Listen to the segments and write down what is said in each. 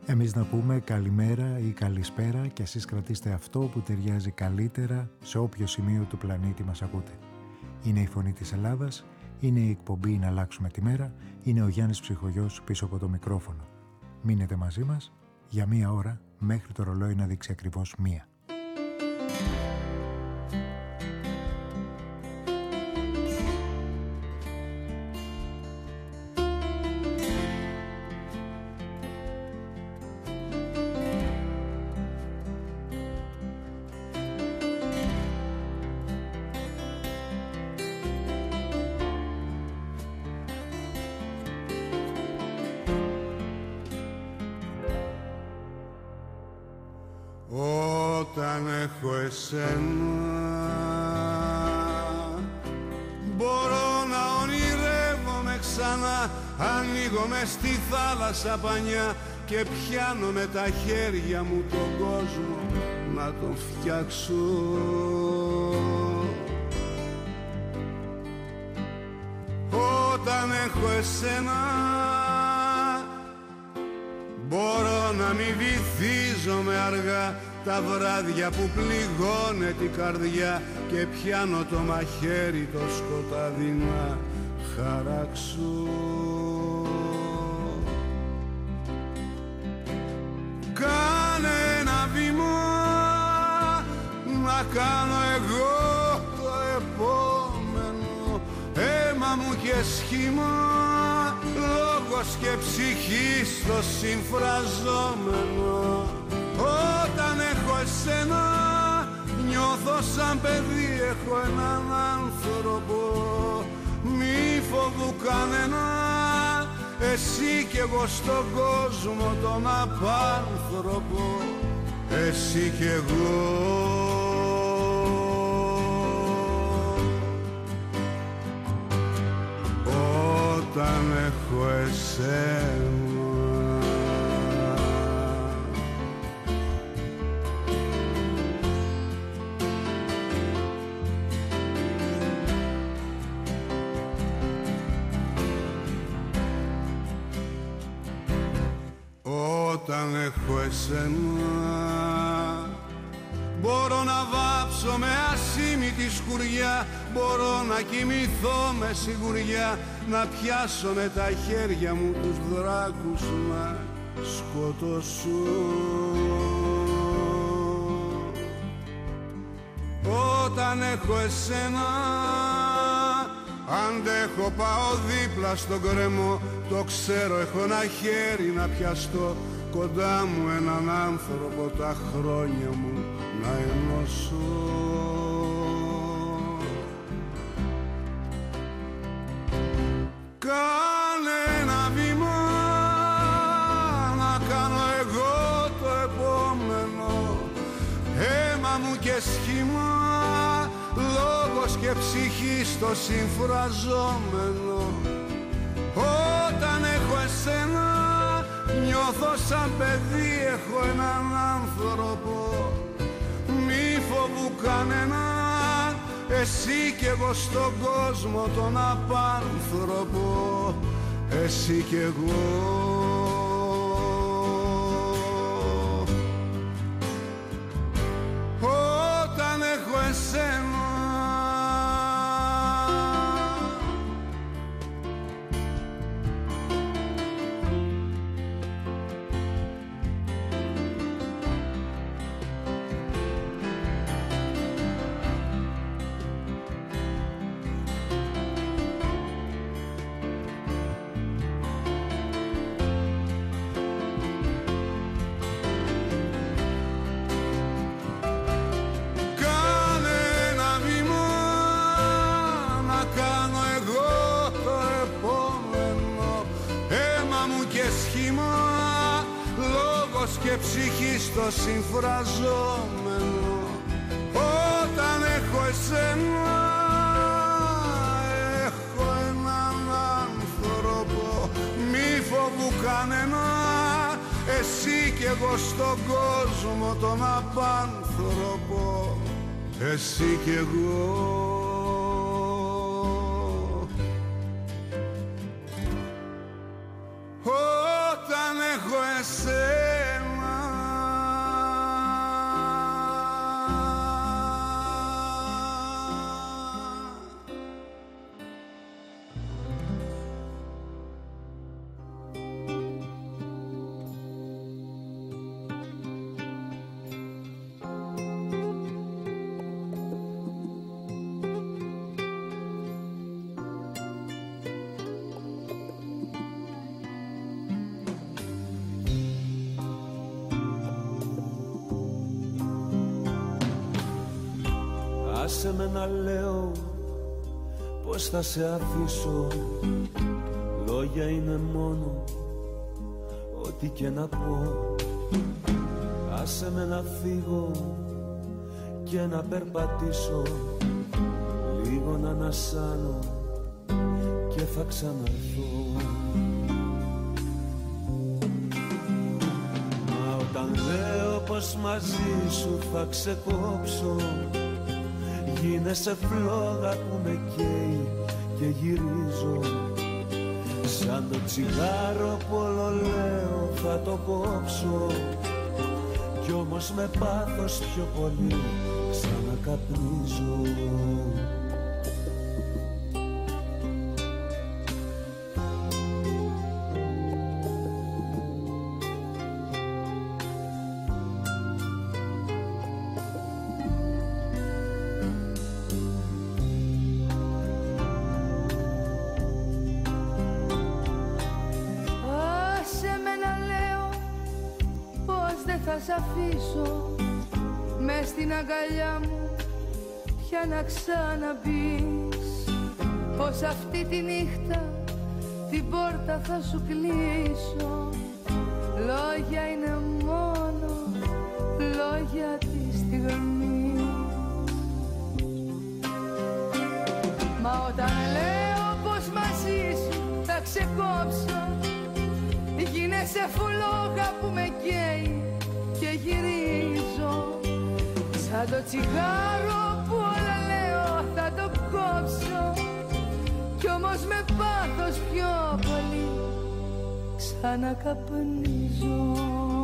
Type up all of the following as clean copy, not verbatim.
Εμείς να πούμε καλημέρα ή καλησπέρα και εσείς κρατήστε αυτό που ταιριάζει καλύτερα σε όποιο σημείο του πλανήτη μας ακούτε. Είναι η Φωνή της Ελλάδας, είναι η εκπομπή «Να αλλάξουμε τη μέρα», είναι ο Γιάννης Ψυχογιός πίσω από το μικρόφωνο. Μείνετε μαζί μας για 1 ώρα μέχρι το ρολόι να δείξει ακριβώς 1. Στη θάλασσα πανιά και πιάνω με τα χέρια μου τον κόσμο να τον φτιάξω. Όταν έχω εσένα μπορώ να μην βυθίζομαι αργά τα βράδια που πληγώνε την καρδιά και πιάνω το μαχαίρι το σκοτάδι να χαράξω. Κάνε ένα βήμα να κάνω εγώ το επόμενο, αίμα μου και σχήμα, λόγος και ψυχή στο συμφραζόμενο. Όταν έχω εσένα νιώθω σαν παιδί, έχω έναν άνθρωπο, μη φοβού κανένα, εσύ κι εγώ στον κόσμο τον απάνθρωπο, εσύ κι εγώ. Όταν έχω εσένα όταν έχω εσένα μπορώ να βάψω με ασήμητη σκουριά, μπορώ να κοιμηθώ με σιγουριά, να πιάσω με τα χέρια μου τους δράκους να σκοτώσω. Όταν έχω εσένα αντέχω, πάω δίπλα στον κρεμό, το ξέρω, έχω ένα χέρι να πιαστώ, κοντά μου έναν άνθρωπο τα χρόνια μου να ενώσω. Κάνε ένα βήμα να κάνω εγώ το επόμενο, αίμα μου και σχήμα, λόγος και ψυχή στο συμφραζόμενο. Όταν έχω εσένα νιώθω σαν παιδί, έχω έναν άνθρωπο, μη φοβού κανένα, εσύ κι εγώ στον κόσμο τον απάνθρωπο, εσύ κι εγώ. Όταν έχω εσένα και ψυχή στο συμφραζόμενο. Όταν έχω εσένα έχω έναν άνθρωπο, μη φοβού κανένα, εσύ κι εγώ στον κόσμο τον απάνθρωπο, εσύ κι εγώ. Όταν έχω εσένα άσε με να λέω πως θα σε αφήσω. Λόγια είναι μόνο ό,τι και να πω. Άσε με να φύγω και να περπατήσω, λίγο να ανασάνω και θα ξαναρθώ. Μα όταν λέω πως μαζί σου θα ξεκόψω, γίνεσαι φλόγα που με καίει και γυρίζω. Σαν το τσιγάρο που όλο λέω θα το κόψω, κι όμως με πάθος πιο πολύ ξανακαπνίζω. Μες στην αγκαλιά μου πια να ξαναμπείς, πως αυτή τη νύχτα την πόρτα θα σου κλείσω. Λόγια είναι μόνο λόγια τη στιγμή. Μα όταν λέω πως μαζί σου θα ξεκόψω, γίνεσαι φλόγα που με καίει και γυρίζω. Σαν το τσιγάρο που όλα λέω θα το κόψω, κι όμως με πάθος πιο πολύ ξανακαπνίζω.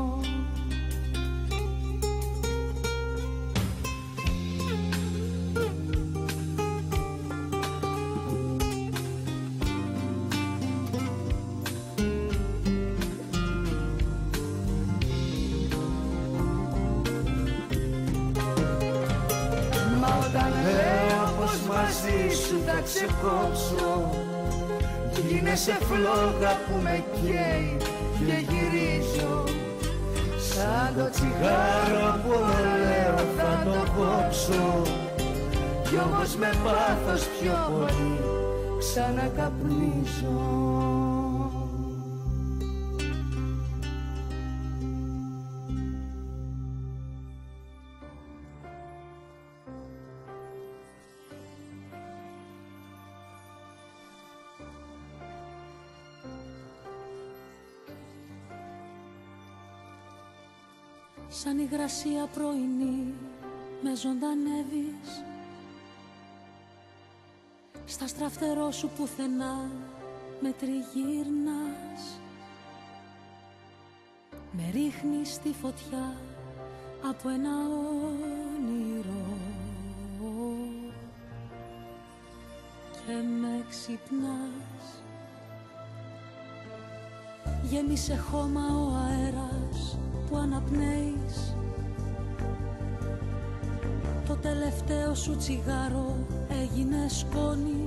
Θα ξεκόψω, γίνεσαι φλόγα που με καίει και γυρίζω. Σαν το τσιγάρο που λέω θα το κόψω, κι όμως με πάθος πιο πολύ ξανακαπνίζω. Σαν υγρασία πρωινή με ζωντανεύεις, στα στραφτερό σου πουθενά με τριγύρνας. Με ρίχνεις στη φωτιά από ένα όνειρο και με ξυπνάς. Γέμισε χώμα ο αέρας που αναπνέεις, το τελευταίο σου τσιγάρο έγινε σκόνη.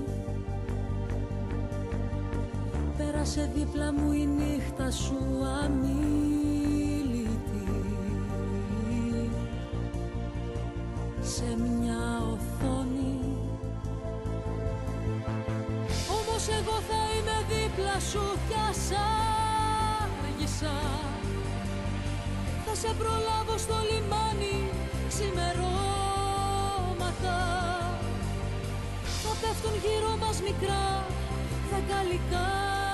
Πέρασε δίπλα μου η νύχτα σου αμίλητη, σε μια οθόνη. Όμως εγώ θα είμαι δίπλα σου κι ας άργησα, θα σε προλάβω στο λιμάνι ξημερώματα. Θα πέφτουν γύρω μας μικρά δεκαλικά,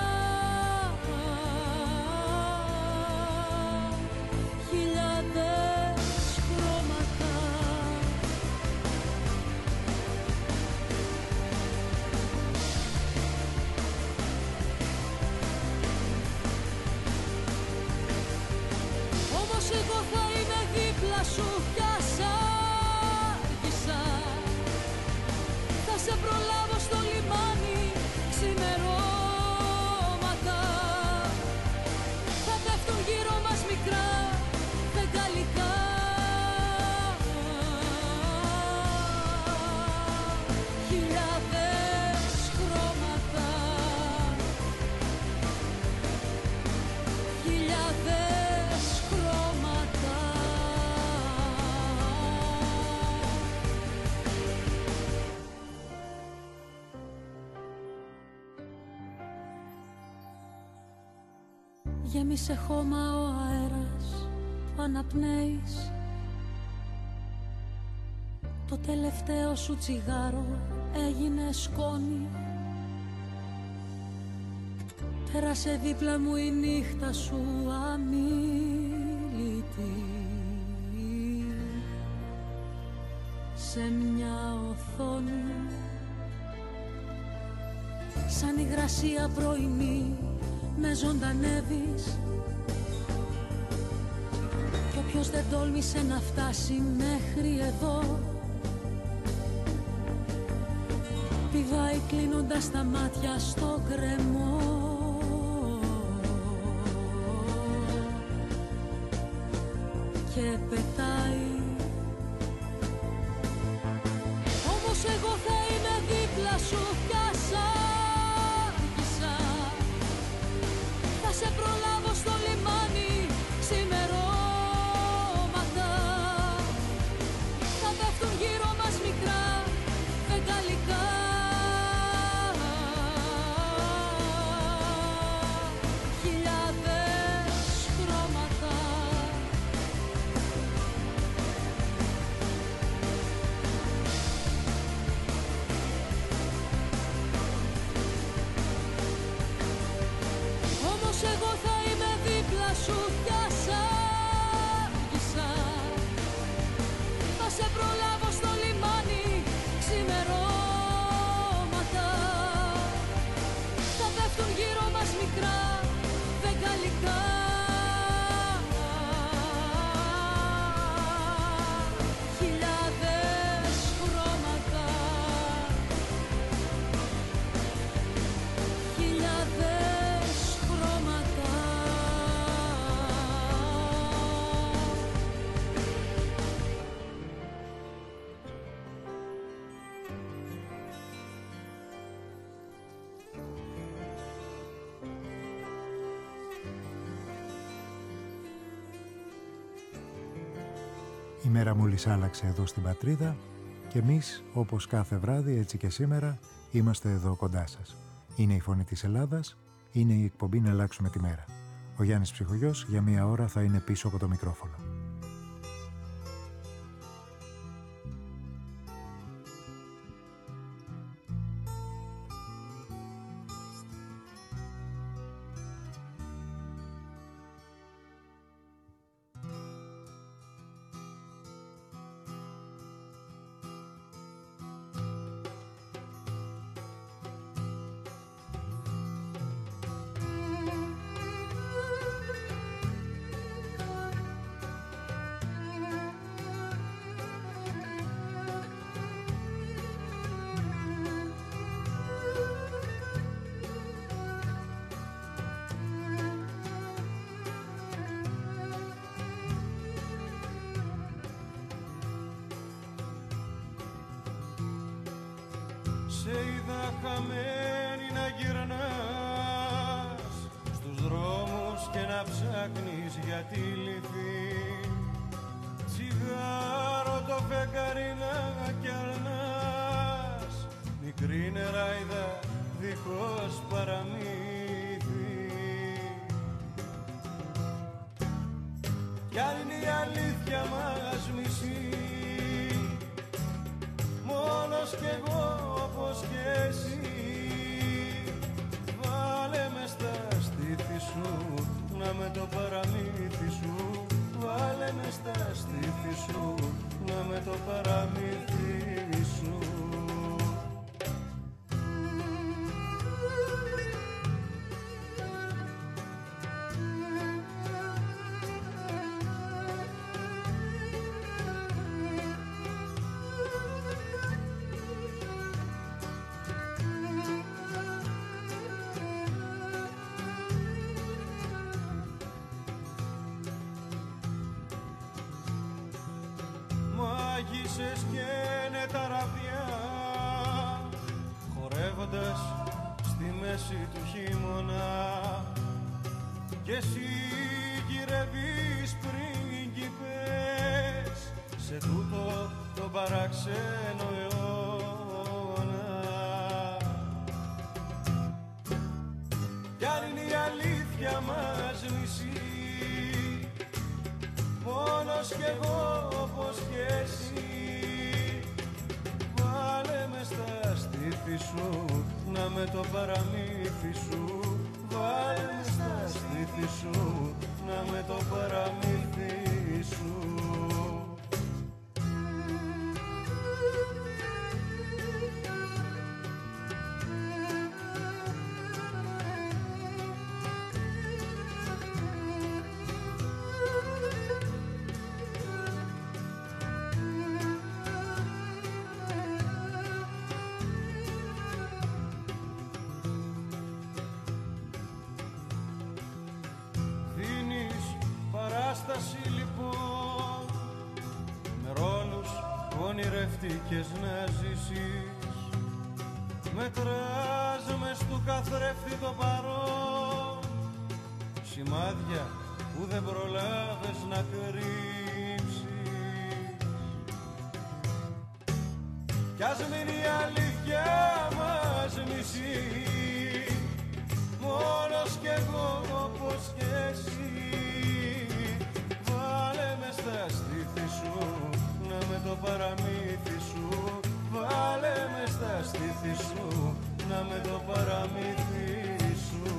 χιλιάδες χρώματα. Όμως εγώ θα είμαι δίπλα σου κι ας άργησα, θα σε προλάβω στο λιμάνι ξημερώματα. Θα πέφτουν γύρω μας μικρά φεγγαλικά, χιλιάδες χρώματα, χιλιάδες χρώματα. Γέμισε χώμα ο αέρας που αναπνέεις. Το τελευταίο σου τσιγάρο έγινε σκόνη. Πέρασε δίπλα μου η νύχτα σου αμίλητη. Σε μια οθόνη σαν υγρασία πρωινή με ζωντανεύεις. Κι όποιος δεν τόλμησε να φτάσει μέχρι εδώ πηδάει κλείνοντας τα μάτια στο κρεμό. Και πετάει. Όμως εγώ θα είμαι δίπλα σου κι ας άργησα. Θα σε προλάβω στο λιμάνι ξημερώματα. Θα πέφτουν γύρω μας μικρά φεγγαλικά. Εγώ θα είμαι δίπλα σου κι ας άργησα. Θα σε προλάβω στο λιμάνι ξημερώματα. Θα πέφτουν γύρω μας μικρά φεγγαλικά. Χιλιάδες χρώματα. Χιλιάδες χρώματα. Η μέρα μόλις άλλαξε εδώ στην πατρίδα και εμείς, όπως κάθε βράδυ, έτσι και σήμερα, είμαστε εδώ κοντά σας. Είναι η Φωνή της Ελλάδας, είναι η εκπομπή «Να αλλάξουμε τη μέρα». Ο Γιάννης Ψυχογιός για μία ώρα θα είναι πίσω από το μικρόφωνο. Σε είδα χαμένη να γυρνάς στους δρόμους και να ψάχνεις για τη λυθή. Τσιγάρο το φεγγάρι να κερνάς, μικρή νεράιδα δίχως παραμύθι. Κι αν είναι η αλήθεια μας μισή, μόνος κι εγώ όπως και εσύ, βάλε με στα στήθη σου, να με το παραμύθι σου. Βάλε με στα στήθη σου, να με το παραμύθι σου. Μάγισσες καίνε τα ραβδιά, χορεύοντας στη μέση του χειμώνα, κι εσύ γυρεύεις πρίγκιπες σε τούτο το παράξενο αιώνα. Κι αν είναι η αλήθεια μας κι εγώ όπως κι εσύ. Βάλε με στα στήθη σου, να με το παραμύθι σου. Βάλε με στα στήθη σου, να με το παραμύθι σου. Λοιπόν, με ρόλους που ονειρευτήκες να ζήσεις, μετράς μες του καθρέφτη το παρόν, σημάδια που δεν προλάβες να κρύψεις. Κι ας μείνει η αλήθεια μας μισή, μόνος κι εγώ όπως κι εσύ. Βάλε με στα στήθη σου, να με το παραμύθι σου. Βάλε με στα στήθη σου, να με το παραμύθι σου.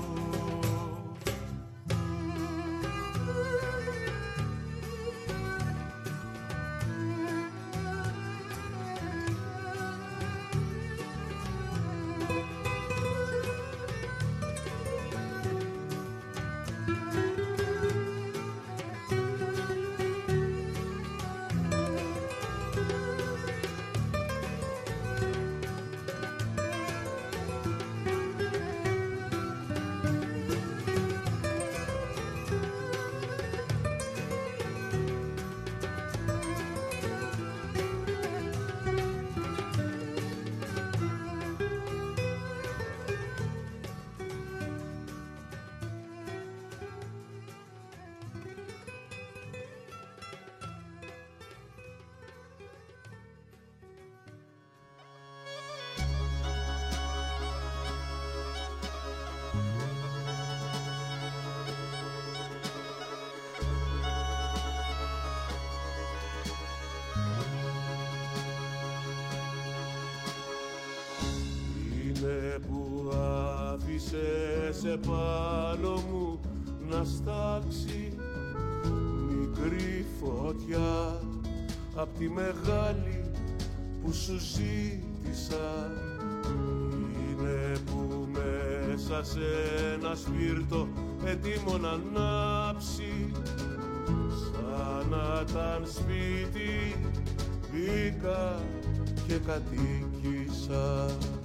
Επάνω μου να στάξει μικρή φωτιά απ' τη μεγάλη που σου ζήτησα. Είναι που μέσα σε ένα σπίρτο έτοιμο να ανάψει, σαν να ήταν σπίτι μπήκα και κατοίκησα.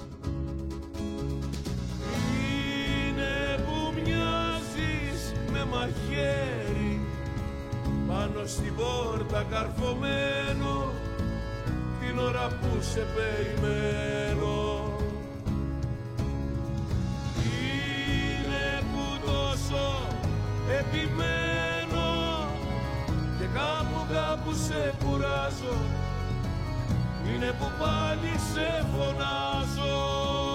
Με μαχαίρι πάνω στην πόρτα καρφωμένο, την ώρα που σε περιμένω. Είναι που τόσο επιμένω και κάπου σε κουράζω. Είναι που πάλι σε φωνάζω.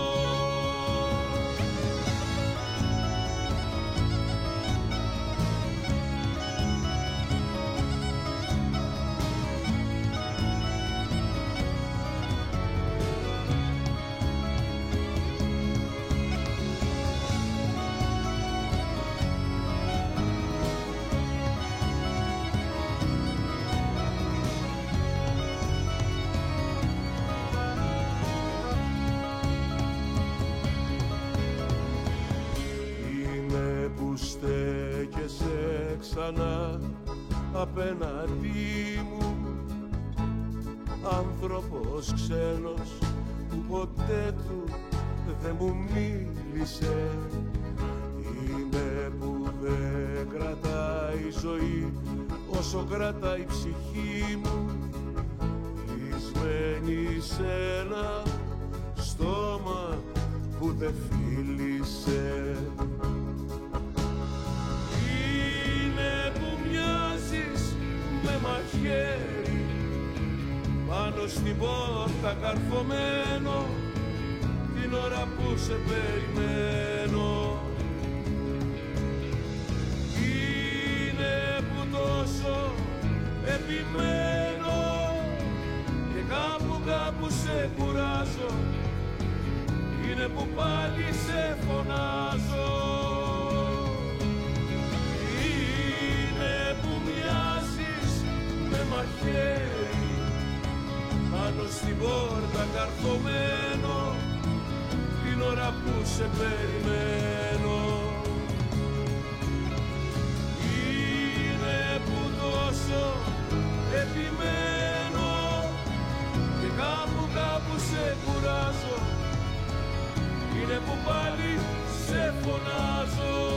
Στέκεσαι ξανά απέναντί μου, άνθρωπος ξένος που ποτέ του δεν μου μίλησε. Είναι που δεν κρατάει ζωή όσο κρατάει η ψυχή μου, κλεισμένη σ' ένα στόμα που δεν φίλησε. Με μαχαίρι πάνω στην πόρτα καρφωμένο, την ώρα που σε περιμένω. Είναι που τόσο επιμένω και κάπου σε κουράζω, είναι που πάλι σε φωνάζω. Είναι που μοιάζεις με μαχαίρι πάνω στην πόρτα καρφωμένο την ώρα που σε περιμένω. Είναι που τόσο επιμένω και κάπου σε κουράζω, είναι που πάλι σε φωνάζω.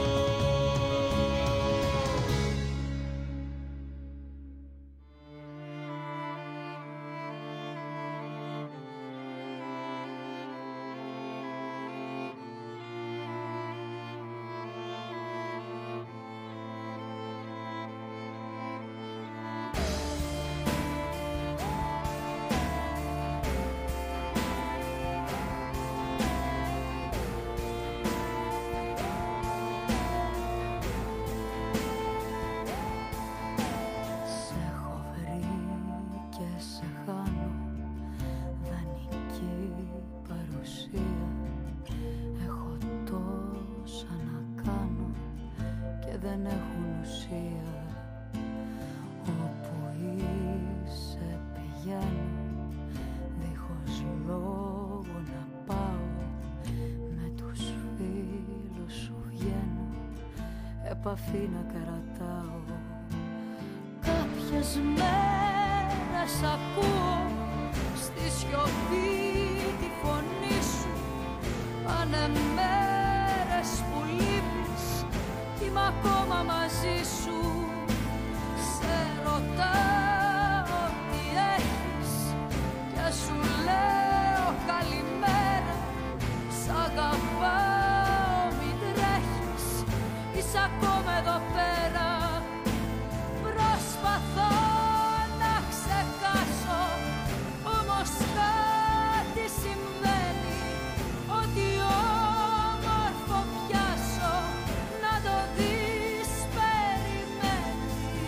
Επαφή να κρατάω. Κάποιες μέρες ακούω στη σιωπή τη φωνή σου. Πάνε μέρες που λείπεις κι είμαι ακόμα μαζί σου. Σε ρωτάω τι έχεις και σου λέω καλημέρα. Σ' αγαπάω, μην τρέχεις, είσαι ακόμα εδώ πέρα. Προσπαθώ να ξεχάσω, όμως κάτι συμβαίνει. Ό,τι όμορφο πιάσω, να το δεις περιμένει.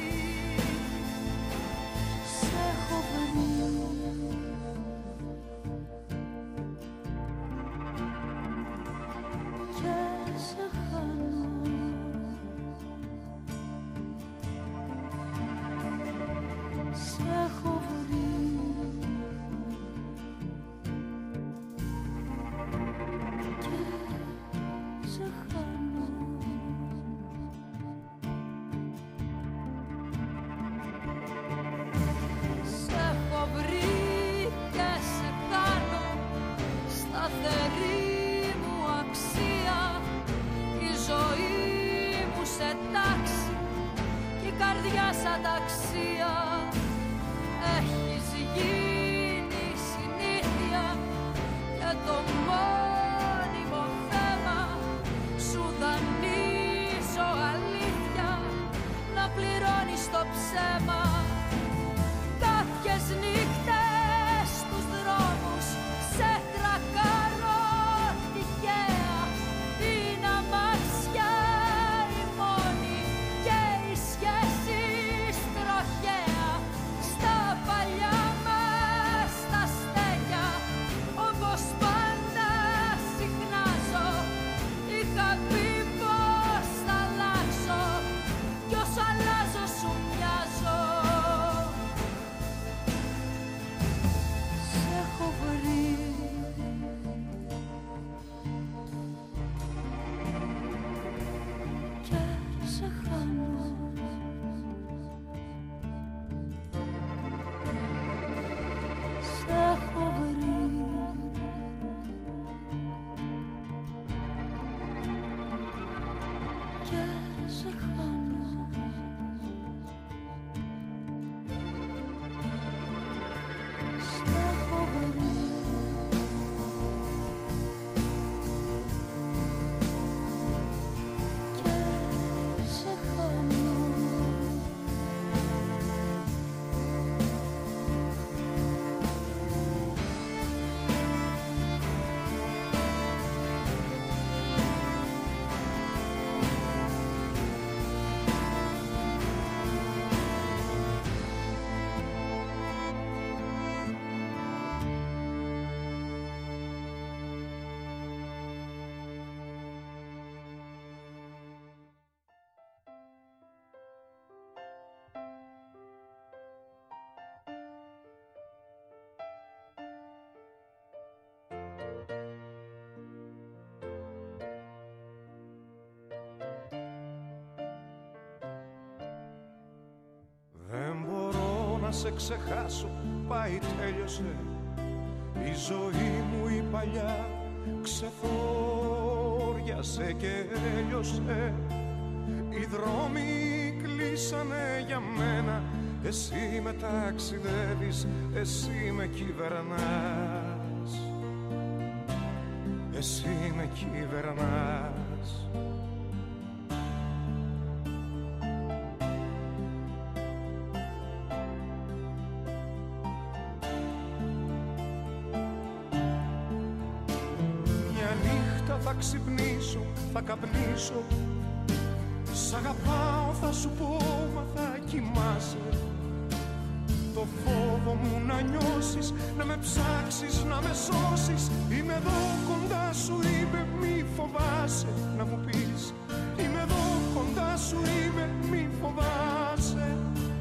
Σε έχω βρει και σε χάνω. Σε έχω βρει και σε χάνω. Σε έχω βρει και σε χάνω. Σταθερή μου αξία, η ζωή μου σε τάξη και η καρδιά σαν ταξία. Έχεις γίνει συνήθεια και το μόνιμο θέμα σου δανείζω αλήθεια να πληρώνεις το ψέμα. Κάποιες νύχτες στους δρόμους σε τρακάρω τυχαία. Είναι αμάξια η μόνη και οι σχέσεις τροχαία. σε ξεχάσω, πάει τέλειωσε. Η ζωή μου η παλιά ξεθόριασε και έλειωσε. Οι δρόμοι κλείσανε για μένα, εσύ με ταξιδεύεις, εσύ με κυβερνάς, εσύ με κυβερνάς. Μια νύχτα θα ξυπνήσω, θα καπνίσω, σ' αγαπάω θα σου πω, μα θα κοιμάσαι. Το φόβο μου να νιώσεις, να με ψάξεις, να με σώσεις. Είμαι εδώ κοντά σου, είμαι, μη φοβάσαι. Να μου πεις, είμαι εδώ κοντά σου, είμαι, μη φοβάσαι.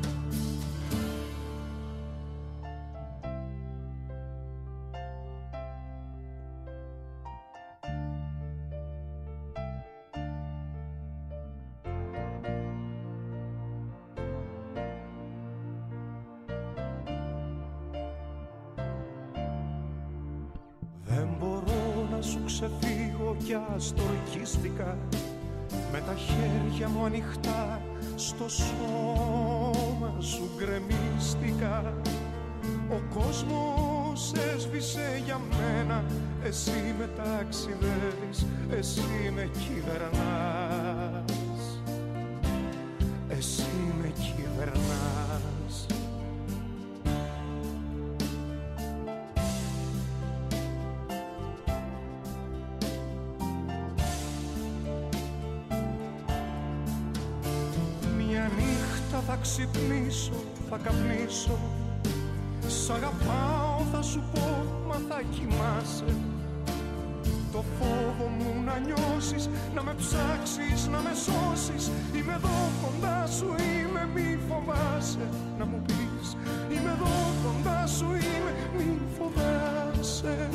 Ξεφύγω κι αστορκίστηκα, με τα χέρια μου ανοιχτά στο σώμα σου γκρεμίστηκα. Ο κόσμος έσβησε για μένα, εσύ με ταξιδεύεις, εσύ με κυβερνάς, εσύ με κυβερνάς. Θα ξυπνήσω, θα καπνίσω, σ' αγαπάω θα σου πω, μα θα κοιμάσαι. Το φόβο μου να νιώσεις, να με ψάξεις, να με σώσεις. Είμαι εδώ κοντά σου, είμαι, μη φοβάσαι. Να μου πεις, είμαι εδώ κοντά σου, είμαι, μη φοβάσαι.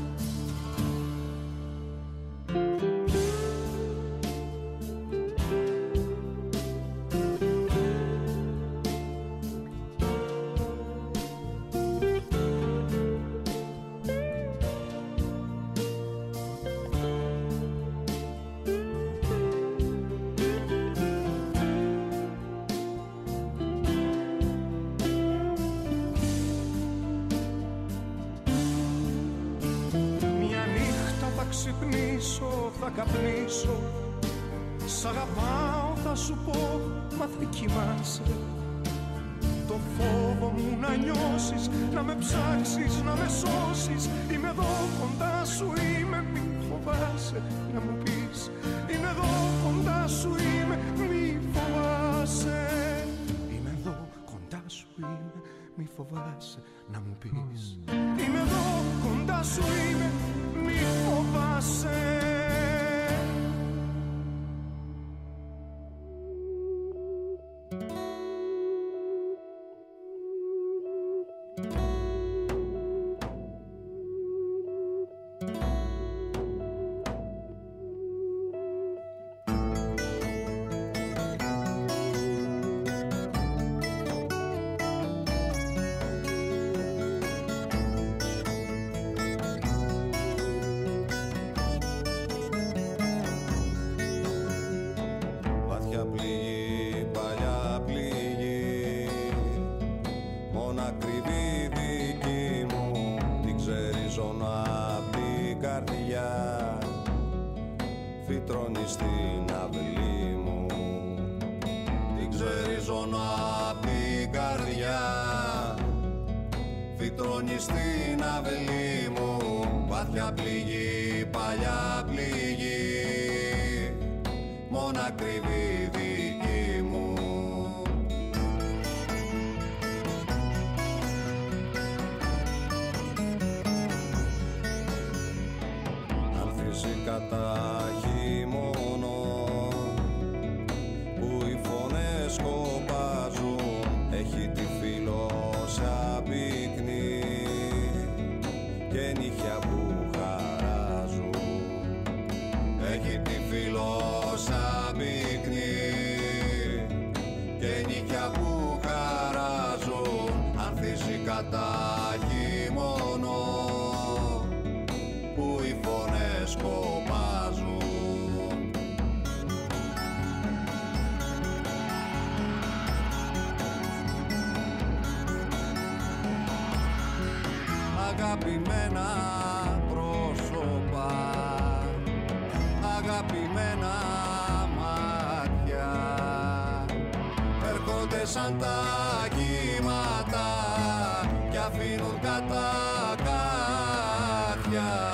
Θα καπνίσω, σ' αγαπάω θα σου πω, μα θα κοιμάσαι. Το φόβο μου να νιώσεις, να με ψάξεις, να με σώσεις. Είμαι εδώ κοντά σου, είμαι, μη φοβάσαι. Να μου πεις, είμαι εδώ κοντά σου, είμαι, μη φοβάσαι. Είμαι εδώ κοντά σου, είμαι, μη φοβάσαι. Να μου πεις, είμαι εδώ κοντά σου, είμαι, μη φοβάσαι. Φυτρώνει στην αυλή μου, την ξεριζώνω απ' την καρδιά. Φυτρώνει στην αυλή μου, βαθιά πληγή, παλιά πληγή, μόνο ακριβή δική μου. Ανθίζει κατά χειμώνο που οι φωνές σκοπάζουν, έχει τη φύλλο σαν πίκνη και νύχια που χαράζουν. Έχει τη φύλλο σαν πίκνη και νύχια που χαράζουν. πατάγει μόνο που οι φωνές σκοπάζουν. Αγαπημένα πρόσωπα, αγαπημένα μάτια, έρχονται σαν τα κύματα κι αφήνουν κατά κάτια.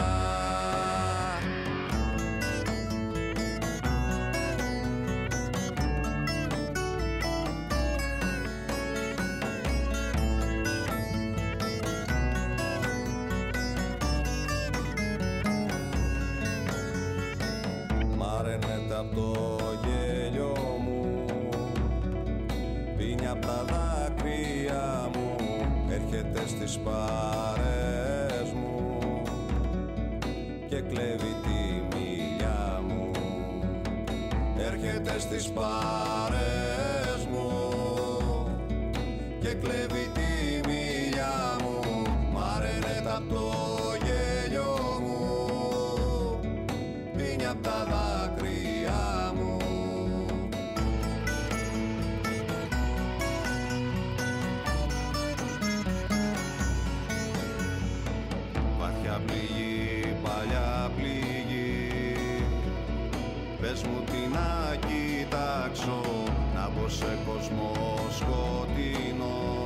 Απ' το γέλιο μου, πίνει απ' τα δάκρυα μου, έρχεται στις παρές μου και κλέβει τη μιλιά μου. Έρχεται στις παρές μου και κλέβει τη μιλιά μου. Μαραίνεται απ' το γέλιο μου, πίνει απ' τα δάκρυα. Πληγή, παλιά πληγή, πες μου τι να κοιτάξω, να μπω σε κόσμο σκοτεινό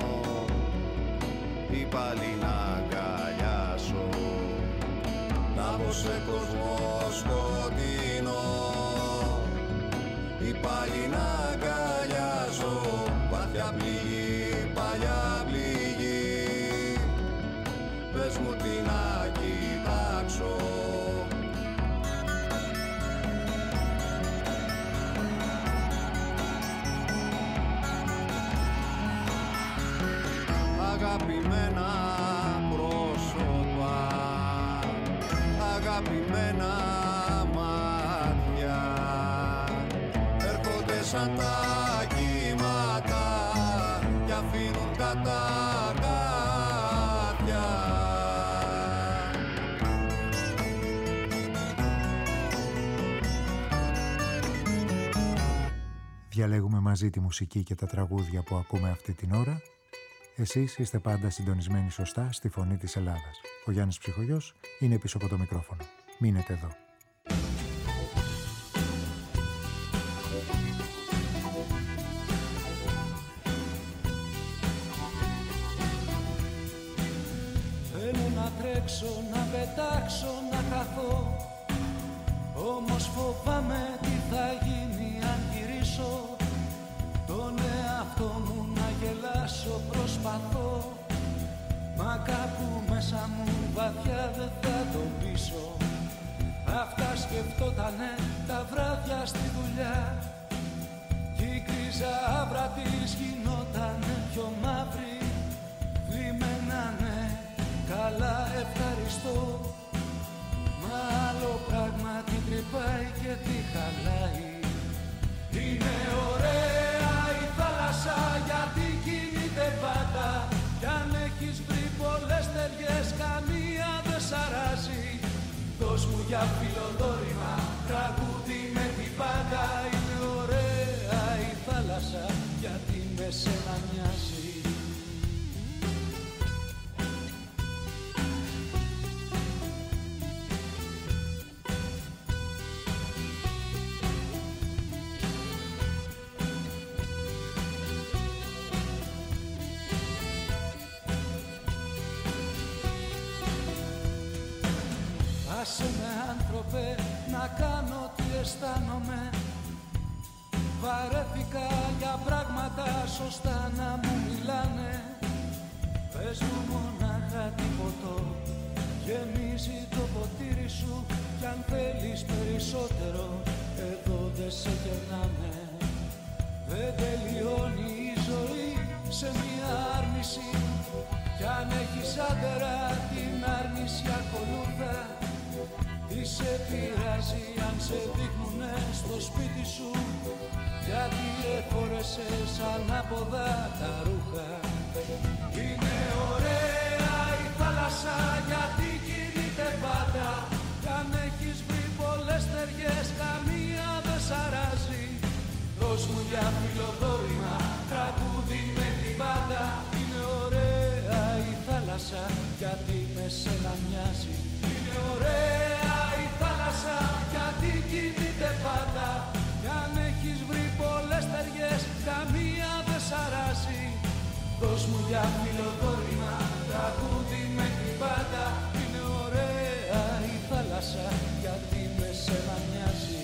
ή πάλι να αγκαλιάσω. Να μπω σε κόσμο σκοτεινό ή πάλι να αγκαλιάσω. Βαθιά πληγή, παλιά πληγή, πες μου τι να κοιτάξω. Αγαπημένα πρόσωπα, αγαπημένα μάτια, έρχονται σαν τα κύματα κι αφήνουν κατά κάτια. Διαλέγουμε μαζί τη μουσική και τα τραγούδια που ακούμε αυτή την ώρα. Εσείς είστε πάντα συντονισμένοι σωστά στη Φωνή της Ελλάδας. Ο Γιάννης Ψυχογιός είναι πίσω από το μικρόφωνο. Μείνετε εδώ. Θέλω να τρέξω, να πετάξω, να χαθώ, όμως φοβάμαι τι θα γίνει αν γυρίσω. Τον εαυτό μου να γελάσω προσπαθώ, μα κάπου μέσα μου βαθιά δεν θα το πείσω. Αυτά σκεφτότανε τα βράδια στη δουλειά κι η γκρίζα άβρα της γινότανε πιο μαύρη. Θλιμμένανε, καλά ευχαριστώ, μα άλλο πράγμα την τρυπάει και τη χαλάει. Είναι ωραία η θάλασσα γιατί κινείται πάντα, κι αν έχεις βρει πολλές ταιριές καμία δεν σ' αράζει. Δώσ' μου για φιλοδόρημα τραγούδι με την πάντα. Είναι ωραία η θάλασσα γιατί με σένα μοιάζει. Άσε με άνθρωπε να κάνω τι αισθάνομαι. Βαρέθηκα για πράγματα σωστά να μου μιλάνε. Πες μου μονάχα τι ποτό γεμίζει το ποτήρι σου, κι αν θέλεις περισσότερο εδώ δεν σε κερνάμε. Δεν τελειώνει η ζωή σε μια άρνηση, κι αν έχεις άντερα την άρνηση ακολούθα. Τι τι σε πειράζει αν σε δείχνουνε στο σπίτι σου, γιατί εφόρεσες ανάποδα τα ρούχα. Είναι ωραία η θάλασσα γιατί κινείται πάντα, κι αν έχεις βρει πολλές στεριές καμία δεν σ' αράζει. Δώσ' μου για φιλοδόρημα τραγούδι με την πάντα. Είναι ωραία η θάλασσα γιατί με σένα μοιάζει. Είναι ωραία η θάλασσα γιατί κινείται πάντα, κι αν έχεις βρει πολλές στεριές καμία δεν σ' αράζει. Δώσ' μου για φιλοδόρημα τραγούδι με την πάντα. Είναι ωραία η θάλασσα γιατί με σένα μοιάζει.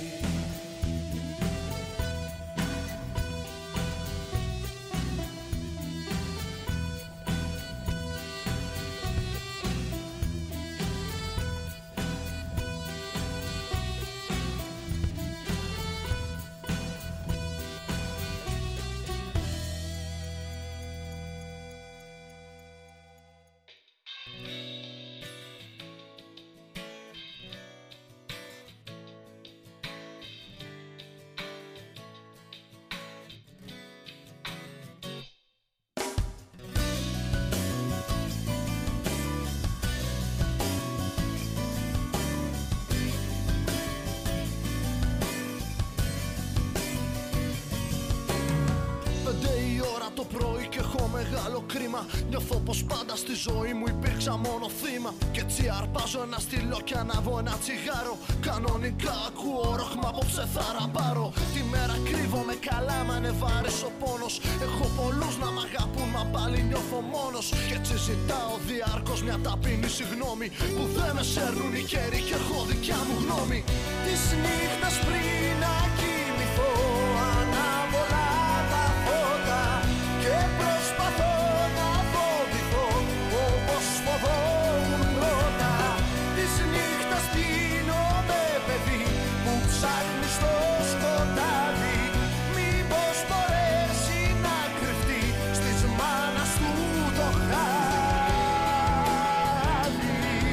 Μεγάλο κρίμα. Νιώθω πως πάντα στη ζωή μου υπήρξα μόνο θύμα. Κι έτσι αρπάζω ένα στυλό κι ανάβω ένα τσιγάρο. Κανονικά ακούω ροκ μα απόψε θα ραμπάρω. Τη μέρα κρύβομαι καλά μα είναι βάρης ο πόνος. Έχω πολλούς να μ' αγαπούν μα πάλι νιώθω μόνος. Κι έτσι ζητάω διάρκως μια ταπεινή συγγνώμη που δεν με σέρνουν οι χέρι και έχω δικιά μου γνώμη. Τις νύχτες πριν να κοιμηθώ ανάβω τα φώτα και προσπαθώ να φοβηθώ όπως φοβόμουν πρώτα. Τις νύχτες πίνομαι παιδί που ψάχνει στο σκοτάδι, μήπως μπορέσει να κρυφτεί στις μάνας του το χάδι.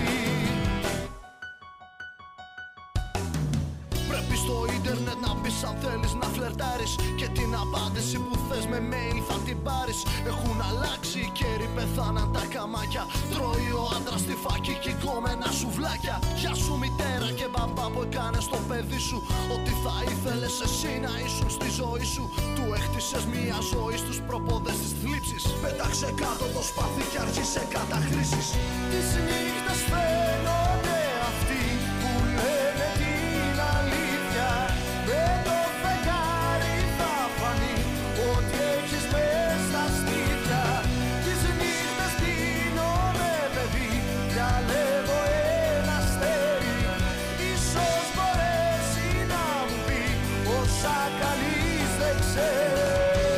Πρέπει στο ίντερνετ να μπεις αν θέλεις να φλερτάρεις, και την απάντηση που θες με mail θα την πάρεις. Έχουν αλλάξει οι καιροί, πεθάναν τα καμάκια. Τρώει ο άντρας στη φάκη και κομμένα σουβλάκια. Γεια σου μητέρα και μπαμπά που έκανες το παιδί σου ό,τι θα ήθελες εσύ να ήσουν στη ζωή σου. Του έχτισες μια ζωή στους προπόδες της θλίψης. Πέταξε κάτω το σπαθί και άρχισε καταχρήσεις. Τις νύχτες φαίνονται αυτοί που λένε την αλήθεια. Με το φεγγάρι θα φανεί ό,τι έχεις μες στα στήθια. Τις νύχτες δίνομαι παιδί, διαλέγω ένα αστέρι. Ίσως μπορέσει να μου πει όσα κανείς δεν ξέρει.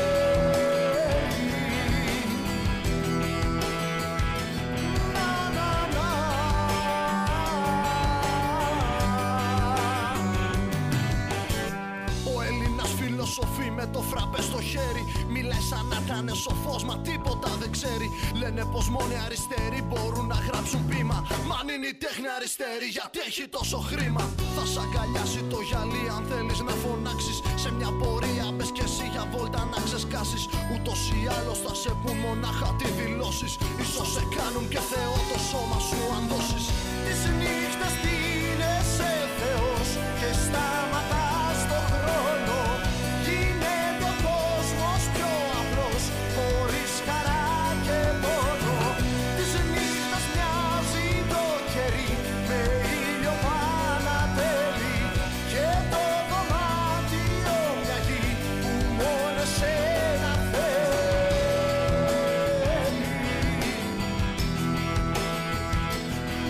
Φιλοσοφεί με το φραπέ στο χέρι. Μιλάει σαν να ήταν σοφός μα τίποτα δεν ξέρει. Λένε πως μόνοι αριστεροί μπορούν να γράψουν ποίημα. Μα αν είναι η τέχνη αριστερή γιατί έχει τόσο χρήμα. Θα σ' αγκαλιάσει το γυαλί αν θέλεις να φωνάξεις. Σε μια πορεία μπες κι εσύ για βόλτα να ξεσκάσεις. Ούτως ή άλλως θα σε πουν μονάχα τι δηλώσεις. Ίσως σε κάνουν και Θεό το σώμα σου αν δώσεις. Τις νύχτες τίνεσαι Θεός και σταματάς το χρόνο. Γίνεται ο κόσμος πιο απλός, χωρίς χαρά και πόνο. Τις νύχτες μοιάζει το κερί με ήλιο πανατέλει, και το δωμάτιο μια γη που μόνο εσένα θέλει.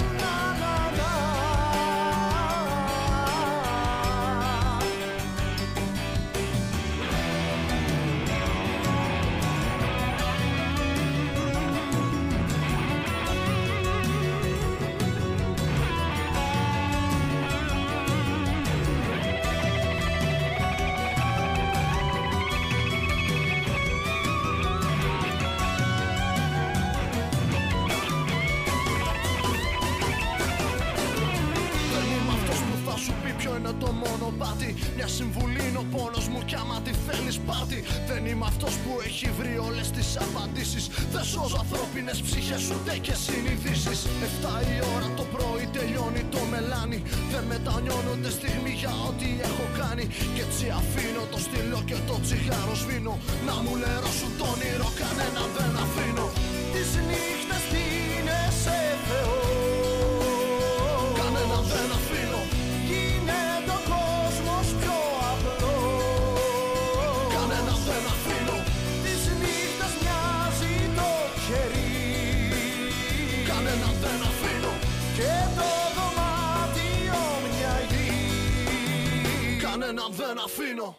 είναι το μονοπάτι. Μια συμβουλή είναι ο πόνος μου κι άμα τη θέλεις πάρτι. Δεν είμαι αυτός που έχει βρει όλες τις απαντήσεις. Δεν σώζω ανθρώπινες ψυχές ούτε και συνειδήσεις. 7 η ώρα το πρωί τελειώνει το μελάνι. Δεν μετανιώνω ούτε στιγμή για ό,τι έχω κάνει. Κι έτσι αφήνω το στυλό και το τσιγάρο σβήνω. Να μου λερώσουν το όνειρο, κανένα δεν αφήνω. Τις νύχτες δίνεσαι Θεό, κανένα δεν αφήνω. Γίνεται ο κόσμος πιο απλό, κανένα δεν αφήνω. Τις νύχτες μοιάζει το χέρι, κανένα δεν αφήνω. Και το δωμάτιο μια ειδή, κανένα δεν αφήνω.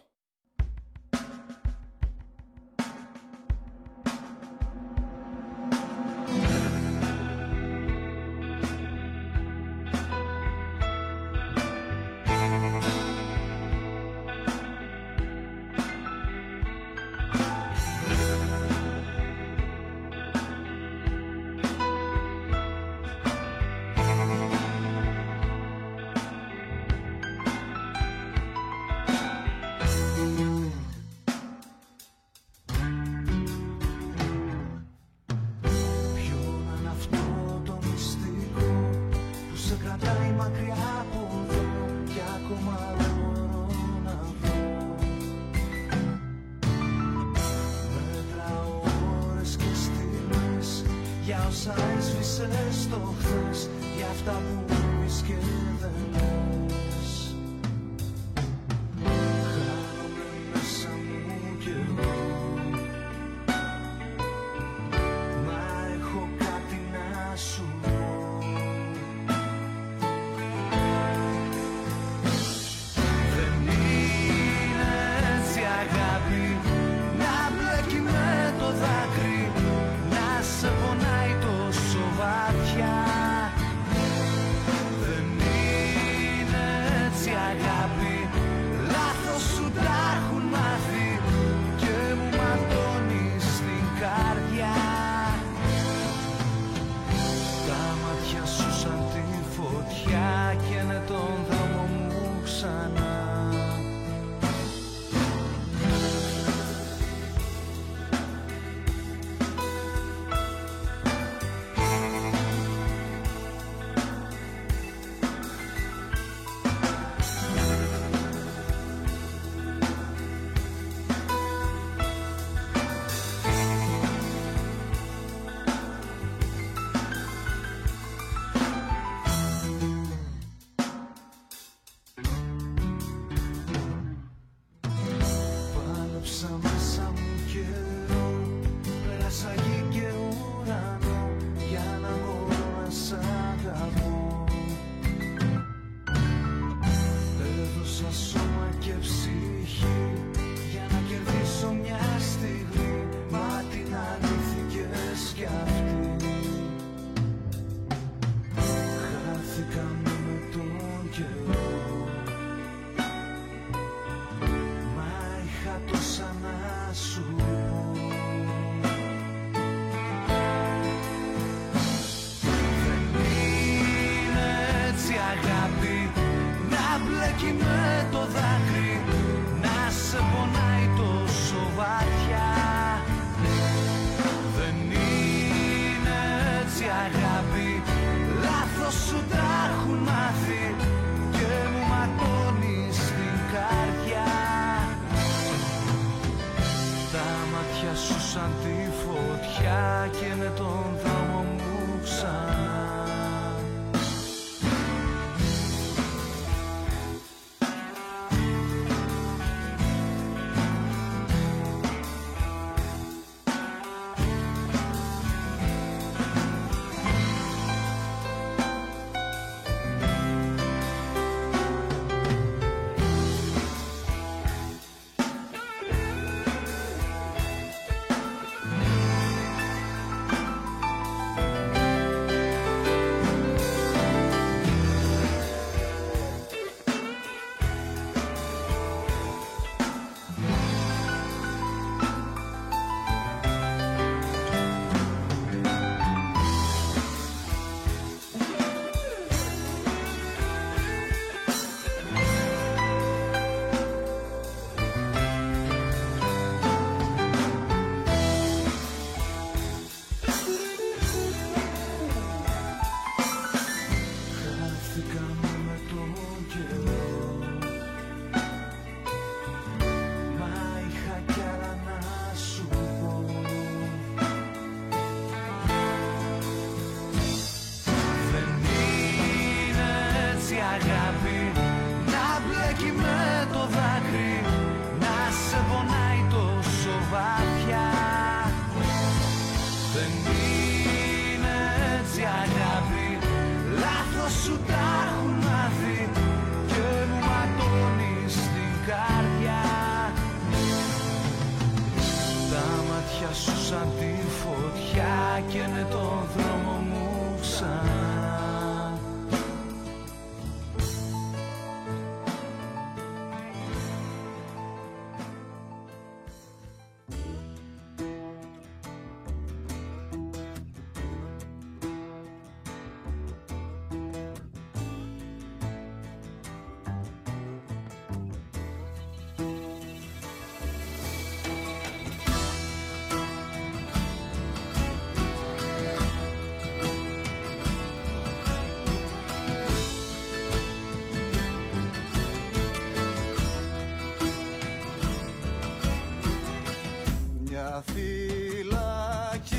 στα φυλακή.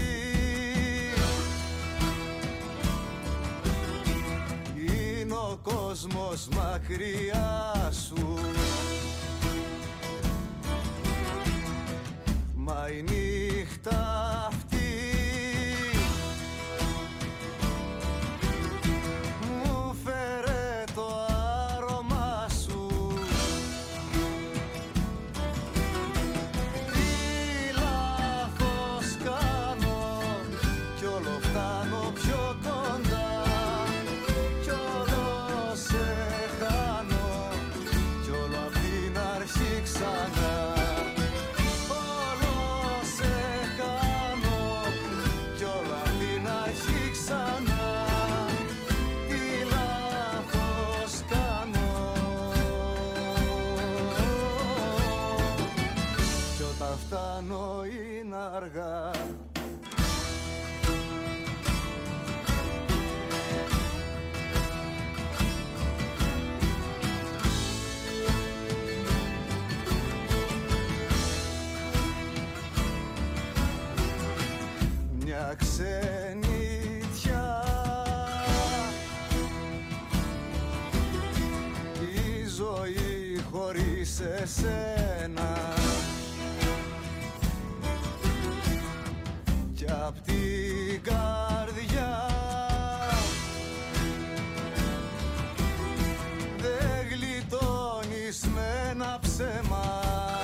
Είναι ο κόσμος μακριά σου, μα η νύχτα αυτή μου φέρε το άρωμά σου. Τι λάθος κάνω κι όλο φτάνω πιο κοντά, κι όλο σε χάνω κι όλο απ' την αρχή ξανά. Φτάνω είναι αργά. Μια ξενιτιά, η ζωή χωρίς εσένα, κι απ' την καρδιά δεν γλιτώνεις με ένα ψέμα.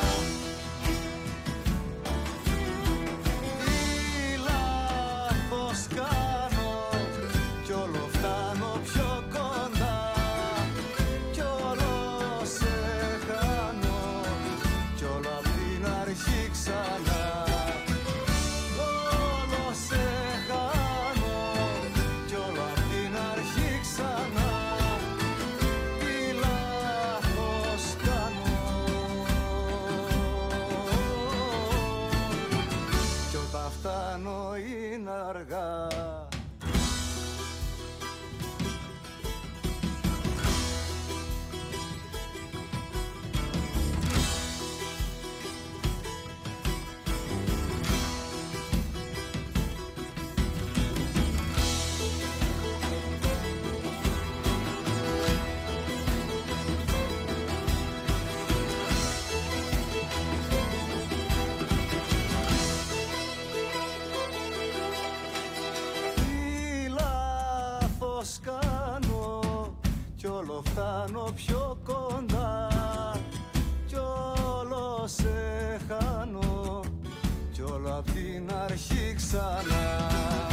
Τι λάθος κάνω κι όλο φτάνω πιο κοντά, κι όλο σε χάνω κι όλο απ' την αρχή ξανά. Φτάνω είναι αργά. Κάνω κι όλο φτάνω πιο κοντά, κι όλο σε χάνω κι όλο απ' την αρχή ξανά.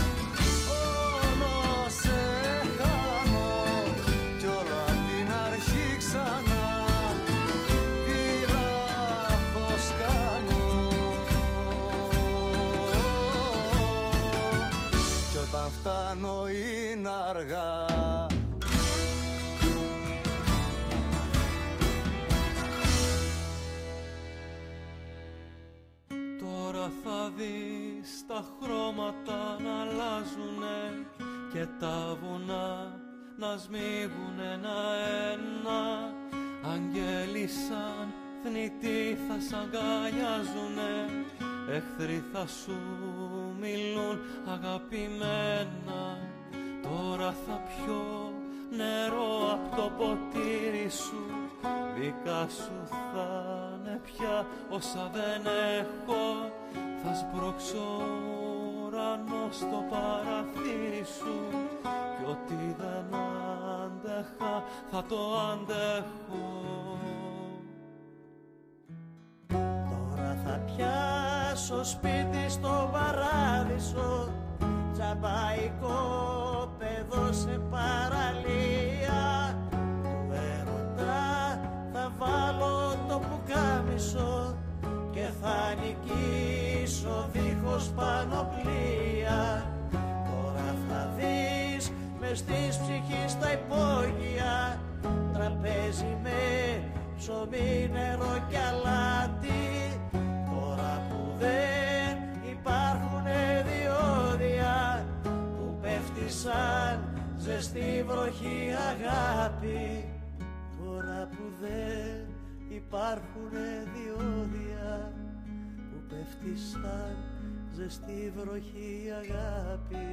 Όλο σε χάνω κι όλο απ' την αρχή ξανά. Τι λάθος κάνω κι όταν φτάνω είναι αργά. Τώρα θα δεις τα χρώματα να αλλάζουνε και τα βουνά να σμίγουν ένα-ένα. Αγγέλοι σαν θνητοί θα σ' αγκαλιάζουνε, εχθροί θα σου μιλούν αγαπημένα. Τώρα θα πιω νερό απ' το ποτήρι σου, δικά σου θα είναι πια όσα δεν έχω. Θα σπρώξω ουρανό στο παραθύρι σου κι ό,τι δεν άντεχα θα το αντέχω. Τώρα θα πιάσω σπίτι στο παράδεισο, τσαμπαϊκό παιδό σε παραλία. Του έρωτα θα βάλω το πουκάμισο και θα νικήσω δίχως πανοπλία. Τώρα θα δεις μες της ψυχής τα υπόγεια, τραπέζι με ψωμί, νερό κι αλάτι. Τώρα που δεν υπάρχουνε διόδια που πέφτει σαν ζεστή βροχή αγάπη. Τώρα που δεν υπάρχουνε διόδια που πέφτει σαν ζεστή βροχή αγάπη.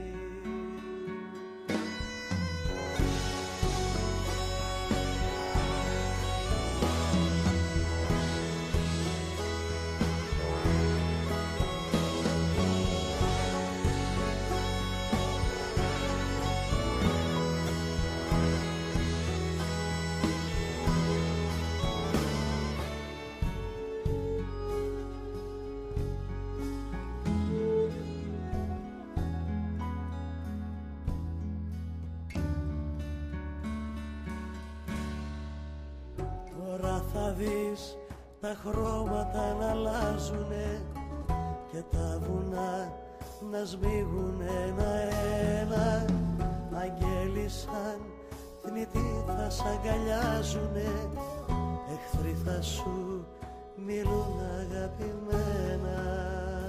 Τα χρώματα να αλλάζουνε και τα βουνά να σμίγουν ένα-ένα. Αγγέλοι σαν θνητοί θα σ' αγκαλιάζουνε, εχθροί θα σου μιλούν αγαπημένα.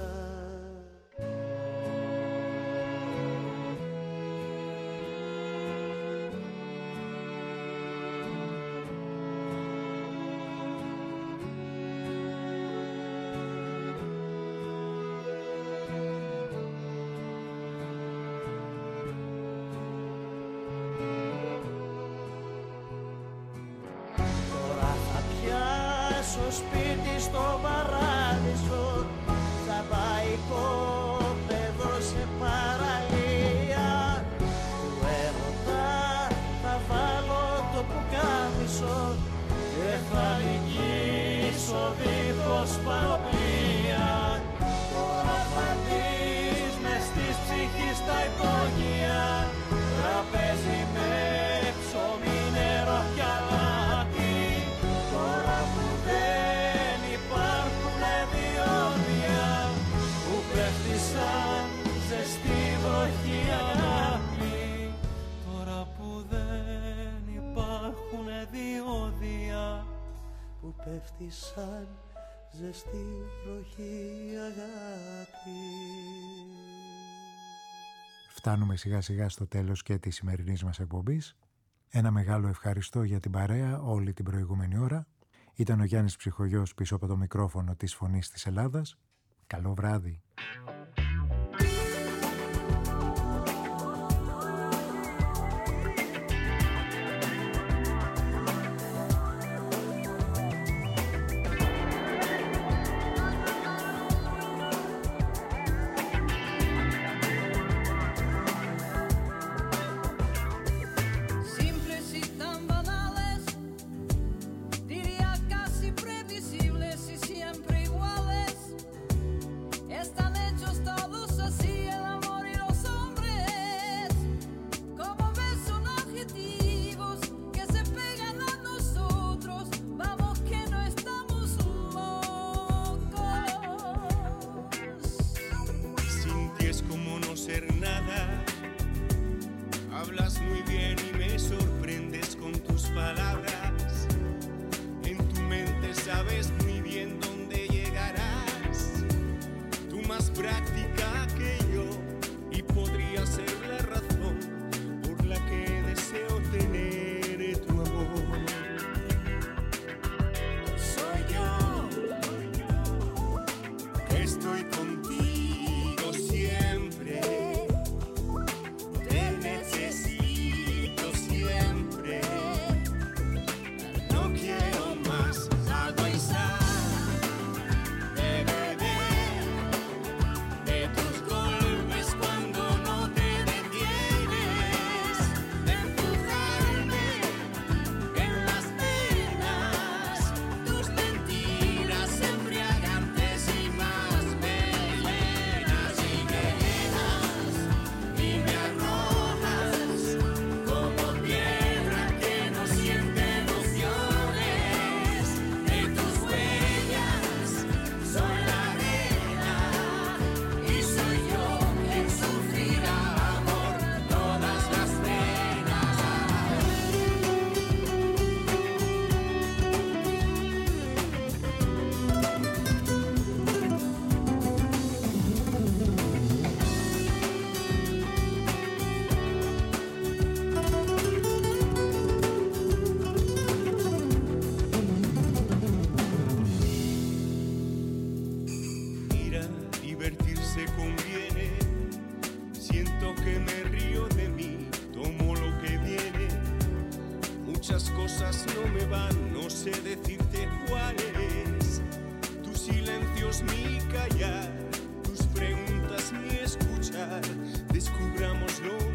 Σπίτι στο παράδεισο, τσαμπαϊκό παιδό σε παραλία. Του έρωτα θα βάλω το πουκάμισο και θα νικήσω δίχως πανοπλία. Τώρα θα δεις μες της ψυχής τα υπόγεια, τραπέζι με ψωμί, νερό κι αλάτι. Τώρα που δεν υπάρχουνε διόδια που πέφτει σαν ζεστή βροχή αγάπη. Τώρα που δεν υπάρχουνε διόδια που πέφτει σαν ζεστή βροχή αγάπη. Φτάνουμε σιγά σιγά στο τέλος και της σημερινής μας εκπομπής. Ένα μεγάλο ευχαριστώ για την παρέα όλη την προηγούμενη ώρα. Ήταν ο Γιάννης Ψυχογιός πίσω από το μικρόφωνο της Φωνής της Ελλάδας. Καλό βράδυ. Siempre iguales, están hechos descubramos lo